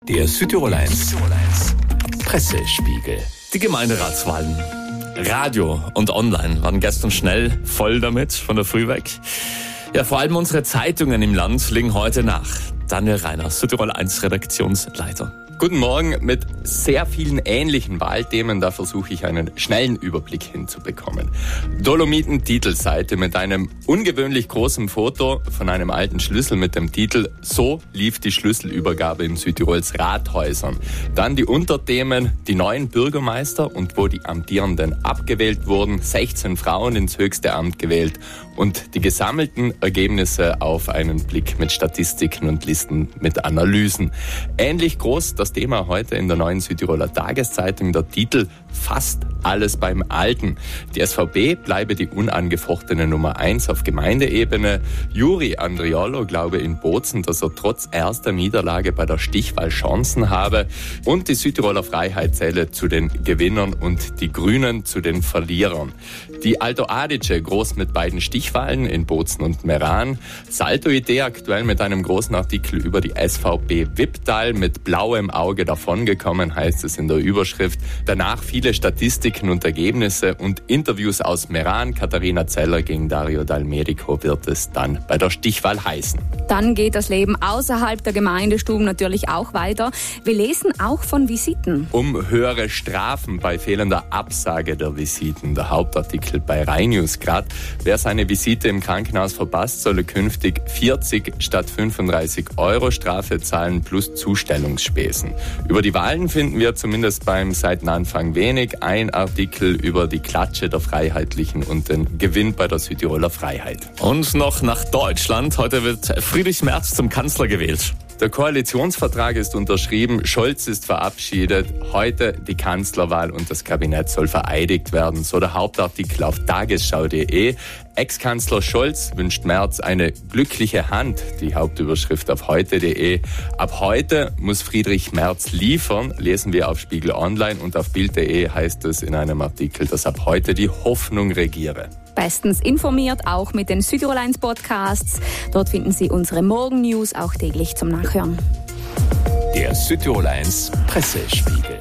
Der Südtirol 1 Pressespiegel. Die Gemeinderatswahlen. Radio und Online waren gestern schnell voll damit, von der Früh weg. Ja, vor allem unsere Zeitungen im Land legen heute nach. Daniel Reiner, Südtirol 1 Redaktionsleiter. Guten Morgen. Mit sehr vielen ähnlichen Wahlthemen, da versuche ich einen schnellen Überblick hinzubekommen. Dolomiten-Titelseite mit einem ungewöhnlich großen Foto von einem alten Schlüssel mit dem Titel "So lief die Schlüsselübergabe in Südtirols Rathäusern". Dann die Unterthemen: die neuen Bürgermeister und wo die Amtierenden abgewählt wurden, 16 Frauen ins höchste Amt gewählt und die gesammelten Ergebnisse auf einen Blick mit Statistiken und Listen mit Analysen. Ähnlich groß das Thema heute in der neuen Südtiroler Tageszeitung, der Titel "Fast alles beim Alten". Die SVP bleibe die unangefochtene Nummer 1 auf Gemeindeebene. Juri Andriolo glaube in Bozen, dass er trotz erster Niederlage bei der Stichwahl Chancen habe. Und die Südtiroler Freiheit zähle zu den Gewinnern und die Grünen zu den Verlierern. Die Alto Adige groß mit beiden Stichwahlen in Bozen und Meran. Salto-Idee aktuell mit einem großen Artikel über die SVP Wipptal, mit blauem Auge davongekommen, heißt es in der Überschrift. Danach viele Statistiken und Ergebnisse und Interviews aus Meran. Katharina Zeller gegen Dario Dal Medico wird es dann bei der Stichwahl heißen. Dann geht das Leben außerhalb der Gemeindestuben natürlich auch weiter. Wir lesen auch von Visiten. Um höhere Strafen bei fehlender Absage der Visiten. Der Hauptartikel bei Rhein-News grad. Wer seine Visite im Krankenhaus verpasst, solle künftig 40 statt 35 € Strafe zahlen plus Zustellungsspesen. Über die Wahlen finden wir zumindest beim Seitenanfang wenig. Ein Artikel über die Klatsche der Freiheitlichen und den Gewinn bei der Südtiroler Freiheit. Und noch nach Deutschland. Heute wird Friedrich Merz zum Kanzler gewählt. Der Koalitionsvertrag ist unterschrieben, Scholz ist verabschiedet, heute die Kanzlerwahl und das Kabinett soll vereidigt werden. So der Hauptartikel auf tagesschau.de. Ex-Kanzler Scholz wünscht Merz eine glückliche Hand, die Hauptüberschrift auf heute.de. Ab heute muss Friedrich Merz liefern, lesen wir auf Spiegel Online, und auf Bild.de heißt es in einem Artikel, dass ab heute die Hoffnung regiere. Bestens informiert, auch mit den Südtirol 1 Podcasts. Dort finden Sie unsere Morgen-News auch täglich zum Nachhören. Der Südtirol 1 Pressespiegel.